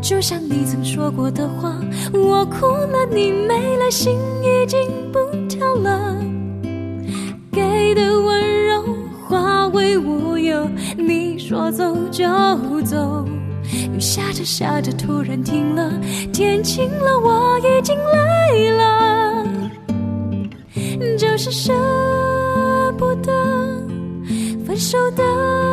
就像你曾说过的话，我哭了你没了，心已经不跳了，给的温柔化为乌有，你说走就走，雨下着下着突然停了，天晴了我已经累了，就是舍不得分手的